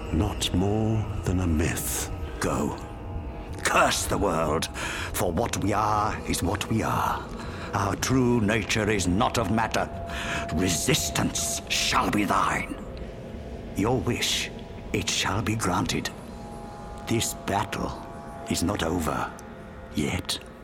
Not more than a myth. Go. Curse the world, for what we are is what we are. Our true nature is not of matter. Resistance shall be thine. Your wish, it shall be granted. This battle is not over yet.